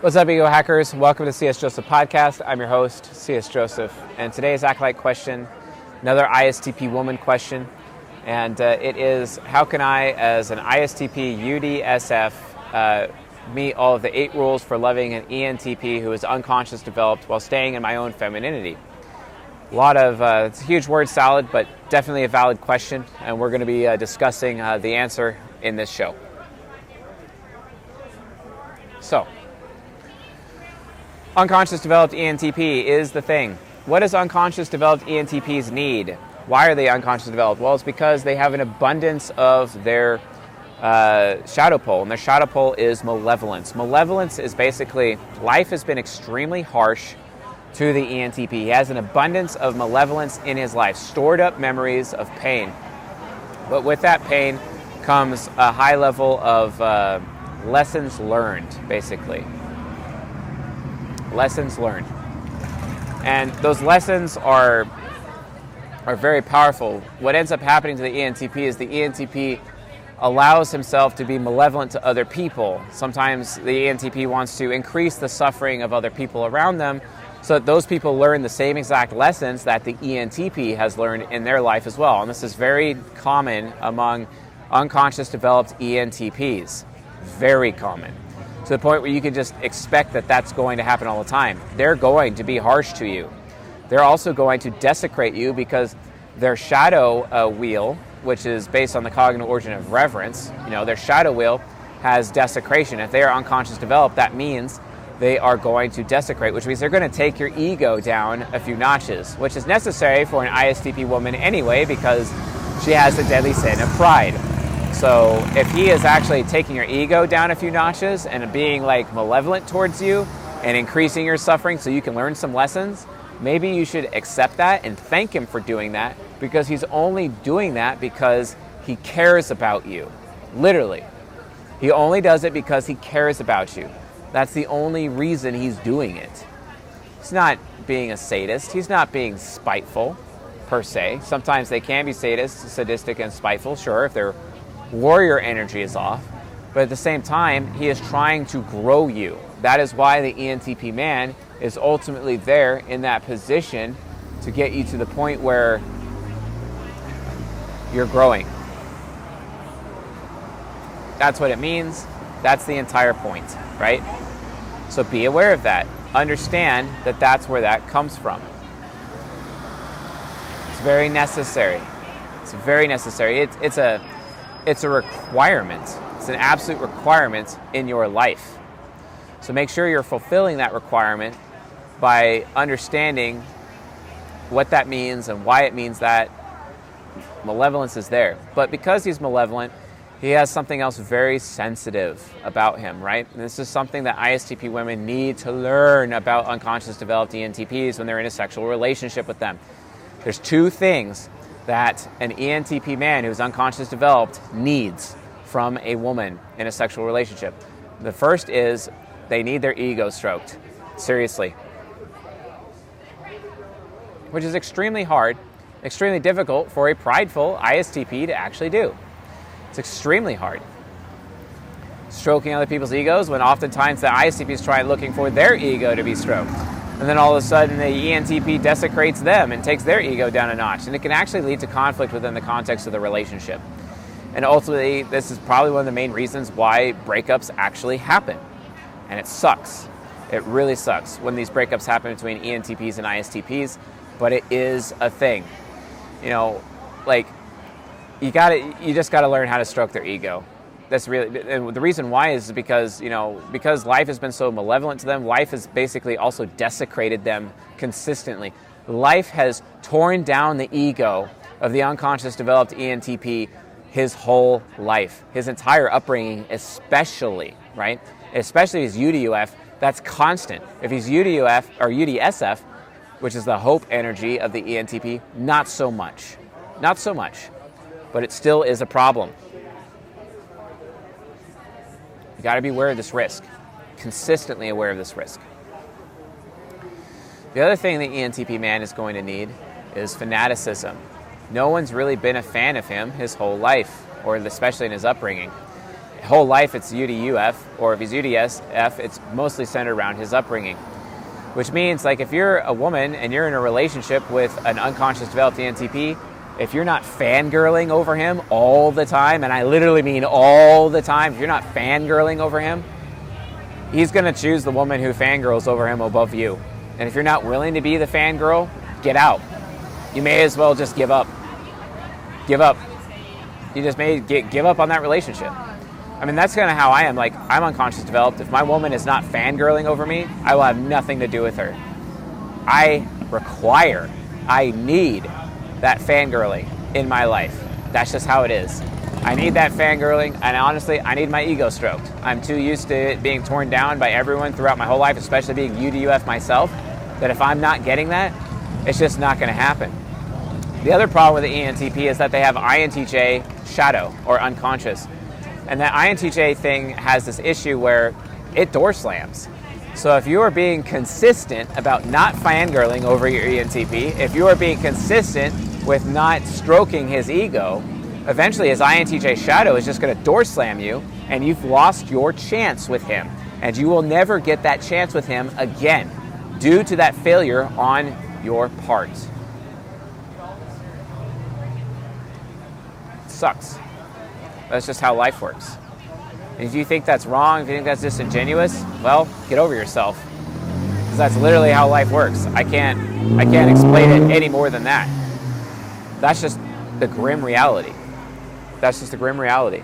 What's up, Ego Hackers? Welcome to CS Joseph Podcast. I'm your host, CS Joseph, and today's Acolyte question, another ISTP woman question, and it is, how can I, as an ISTP UDSF, meet all of the 8 rules for loving an ENTP who is unconscious developed while staying in my own femininity? It's a huge word salad, but definitely a valid question, and we're going to be discussing the answer in this show. So, unconscious developed ENTP is the thing. What does unconscious developed ENTPs need? Why are they unconscious developed? Well, it's because they have an abundance of their shadow pole, and their shadow pole is malevolence. Malevolence is basically, life has been extremely harsh to the ENTP. He has an abundance of malevolence in his life, stored up memories of pain. But with that pain comes a high level of lessons learned, basically. Lessons learned. And those lessons are very powerful. What ends up happening to the ENTP is the ENTP allows himself to be malevolent to other people. Sometimes the ENTP wants to increase the suffering of other people around them so that those people learn the same exact lessons that the ENTP has learned in their life as well. And this is very common among unconscious developed ENTPs. Very common. To the point where you can just expect that that's going to happen all the time. They're going to be harsh to you. They're also going to desecrate you because their shadow wheel, which is based on the cognitive origin of reverence, their shadow wheel has desecration. If they are unconscious developed, that means they are going to desecrate, which means they're going to take your ego down a few notches, which is necessary for an ISTP woman anyway because she has the deadly sin of pride. So if he is actually taking your ego down a few notches and being malevolent towards you and increasing your suffering so you can learn some lessons, maybe you should accept that and thank him for doing that, because he's only doing that because he cares about you. Literally. He only does it because he cares about you. That's the only reason he's doing it. He's not being a sadist. He's not being spiteful, per se. Sometimes they can be sadistic and spiteful, sure, if their warrior energy is off. But at the same time, he is trying to grow you. That is why the ENTP man is ultimately there in that position to get you to the point where you're growing. That's what it means. That's the entire point, right? So be aware of that. Understand that that's where that comes from. It's very necessary. It's very necessary. It's a requirement. It's an absolute requirement in your life. So make sure you're fulfilling that requirement by understanding what that means and why it means that malevolence is there. But because he's malevolent, he has something else very sensitive about him, right? And this is something that ISTP women need to learn about unconscious developed ENTPs when they're in a sexual relationship with them. There's 2 things that an ENTP man who's unconscious developed needs from a woman in a sexual relationship. The first is they need their ego stroked. Seriously. Which is extremely hard, extremely difficult for a prideful ISTP to actually do. It's extremely hard. Stroking other people's egos when oftentimes the ISTP is looking for their ego to be stroked. And then all of a sudden the ENTP desecrates them and takes their ego down a notch. And it can actually lead to conflict within the context of the relationship. And ultimately, this is probably one of the main reasons why breakups actually happen. And it sucks. It really sucks when these breakups happen between ENTPs and ISTPs. But it is a thing. You just gotta learn how to stroke their ego. That's really, and the reason why is because life has been so malevolent to them, life has basically also desecrated them consistently. Life has torn down the ego of the unconscious developed ENTP his whole life, his entire upbringing especially, right? Especially his UDUF, that's constant. If he's UDUF or UDSF, which is the hope energy of the ENTP, not so much. Not so much. But it still is a problem. You got to be aware of this risk. Consistently aware of this risk. The other thing the ENTP man is going to need is fanaticism. No one's really been a fan of him his whole life, or especially in his upbringing. whole life it's U to UF, or if he's U to SF, it's mostly centered around his upbringing. Which means, like, if you're a woman and you're in a relationship with an unconscious developed ENTP, if you're not fangirling over him all the time, and I literally mean all the time, if you're not fangirling over him, he's going to choose the woman who fangirls over him above you. And if you're not willing to be the fangirl, get out. You may as well just give up. Give up. You just may give up on that relationship. I mean, that's kind of how I am. Like, I'm unconscious developed. If my woman is not fangirling over me, I will have nothing to do with her. I need that fangirling in my life. That's just how it is. I need that fangirling, and honestly, I need my ego stroked. I'm too used to it being torn down by everyone throughout my whole life, especially being U to UF myself, that if I'm not getting that, it's just not going to happen. The other problem with the ENTP is that they have INTJ shadow, or unconscious. And that INTJ thing has this issue where it door slams. So if you are being consistent about not fangirling over your ENTP, if you are being consistent with not stroking his ego, eventually his INTJ shadow is just going to door slam you, and you've lost your chance with him. And you will never get that chance with him again due to that failure on your part. It sucks. That's just how life works. And if you think that's wrong, if you think that's disingenuous, well, get over yourself. Because that's literally how life works. I can't explain it any more than that. That's just the grim reality. That's just the grim reality.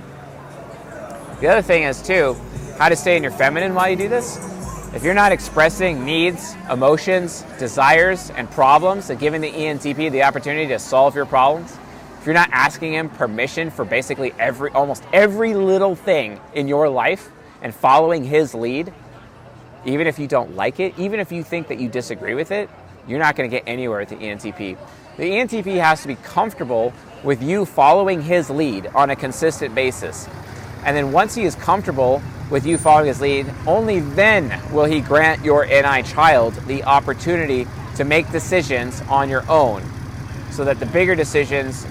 The other thing is, too, how to stay in your feminine while you do this. If you're not expressing needs, emotions, desires, and problems, and giving the ENTP the opportunity to solve your problems, if you're not asking him permission for basically almost every little thing in your life and following his lead, even if you don't like it, even if you think that you disagree with it, you're not going to get anywhere with the ENTP. The ENTP has to be comfortable with you following his lead on a consistent basis. And then once he is comfortable with you following his lead, only then will he grant your NI child the opportunity to make decisions on your own. So that the bigger decisions,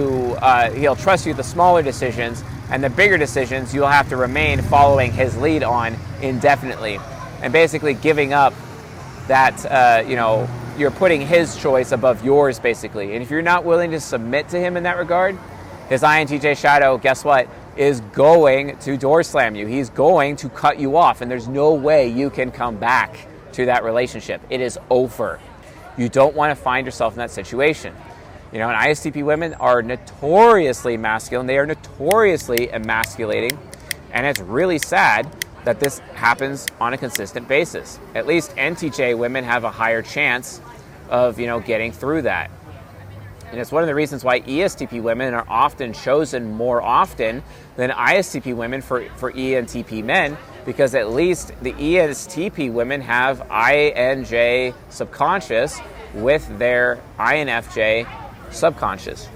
he'll trust you the smaller decisions, and the bigger decisions you'll have to remain following his lead on indefinitely. And basically giving up that, you're putting his choice above yours, basically. And if you're not willing to submit to him in that regard, his INTJ shadow, guess what, is going to door slam you. He's going to cut you off, and there's no way you can come back to that relationship. It is over. You don't want to find yourself in that situation. And ISTP women are notoriously masculine. They are notoriously emasculating, and it's really sad that this happens on a consistent basis. At least NTJ women have a higher chance of, getting through that. And it's one of the reasons why ESTP women are often chosen more often than ISTP women for ENTP men, because at least the ESTP women have INJ subconscious with their INFJ subconscious.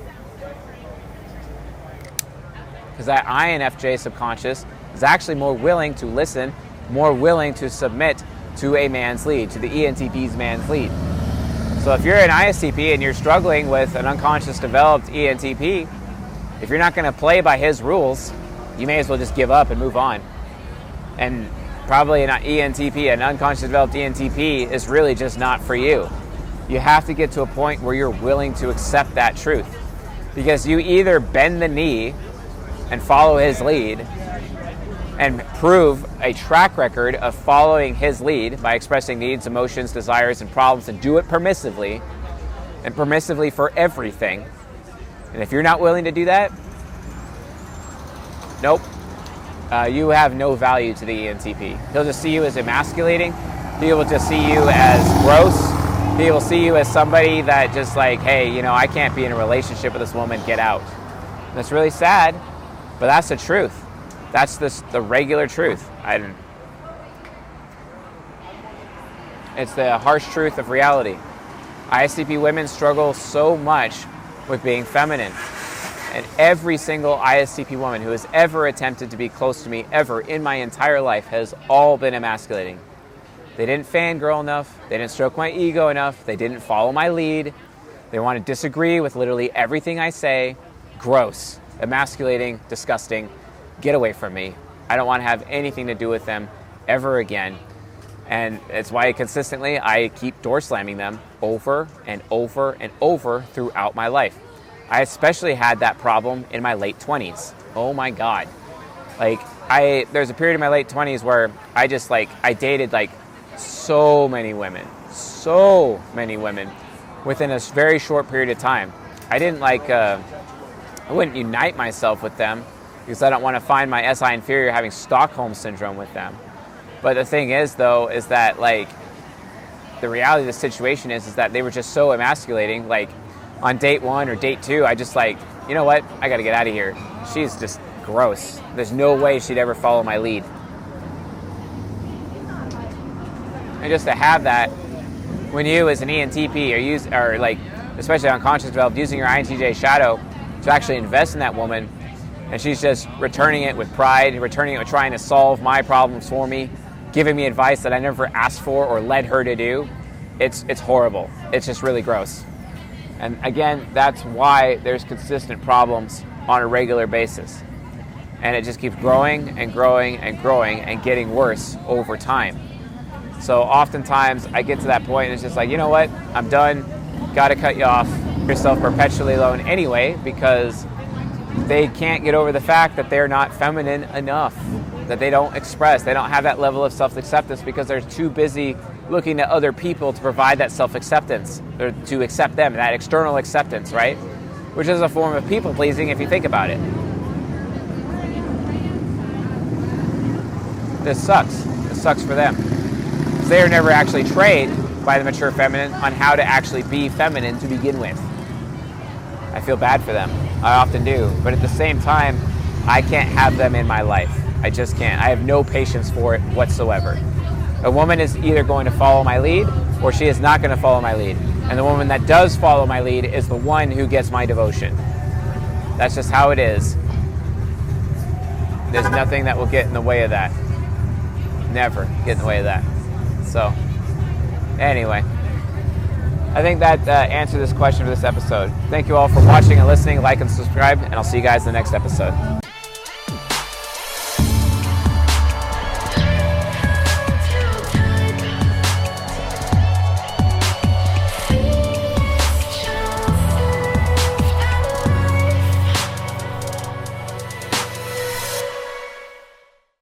Because that INFJ subconscious is actually more willing to listen, more willing to submit to a man's lead, to the ENTP's man's lead. So if you're an ISTP and you're struggling with an unconscious developed ENTP, if you're not going to play by his rules, you may as well just give up and move on. And probably an ENTP, an unconscious developed ENTP, is really just not for you. You have to get to a point where you're willing to accept that truth. Because you either bend the knee and follow his lead and prove a track record of following his lead by expressing needs, emotions, desires, and problems, and do it permissively, and permissively for everything. And if you're not willing to do that, nope. You have no value to the ENTP. He'll just see you as emasculating. He will just see you as gross. He will see you as somebody that just like, hey, I can't be in a relationship with this woman, get out. And it's really sad, but that's the truth. That's the regular truth. It's the harsh truth of reality. ISTP women struggle so much with being feminine. And every single ISTP woman who has ever attempted to be close to me ever in my entire life has all been emasculating. They didn't fangirl enough. They didn't stroke my ego enough. They didn't follow my lead. They want to disagree with literally everything I say. Gross. Emasculating. Disgusting. Get away from me. I don't want to have anything to do with them ever again. And it's why consistently I keep door slamming them over and over and over throughout my life. I especially had that problem in my late 20s. Oh my God. Like, there's a period in my late 20s where I dated like so many women within a very short period of time. I didn't I wouldn't unite myself with them because I don't want to find my SI inferior having Stockholm syndrome with them. But the thing is, though, is that like the reality of the situation is that they were just so emasculating. Like on date 1 or date 2, I just like, you know what? I got to get out of here. She's just gross. There's no way she'd ever follow my lead. And just to have that when you as an ENTP or like especially unconscious developed using your INTJ shadow to actually invest in that woman, and she's just returning it with pride, returning it with trying to solve my problems for me, giving me advice that I never asked for or led her to do. It's horrible. It's just really gross. And again, that's why there's consistent problems on a regular basis. And it just keeps growing and growing and growing and getting worse over time. So oftentimes I get to that point and it's just like, you know what? I'm done. Got to cut you off. Yourself perpetually alone anyway, because they can't get over the fact that they're not feminine enough, that they don't express, they don't have that level of self-acceptance because they're too busy looking to other people to provide that self-acceptance, or to accept them, that external acceptance, right? Which is a form of people-pleasing if you think about it. This sucks. This sucks for them. Because they are never actually trained by the mature feminine on how to actually be feminine to begin with. I feel bad for them. I often do. But at the same time, I can't have them in my life. I just can't. I have no patience for it whatsoever. A woman is either going to follow my lead or she is not going to follow my lead. And the woman that does follow my lead is the one who gets my devotion. That's just how it is. There's nothing that will get in the way of that. Never get in the way of that. So, anyway, I think that answered this question for this episode. Thank you all for watching and listening. Like and subscribe, and I'll see you guys in the next episode.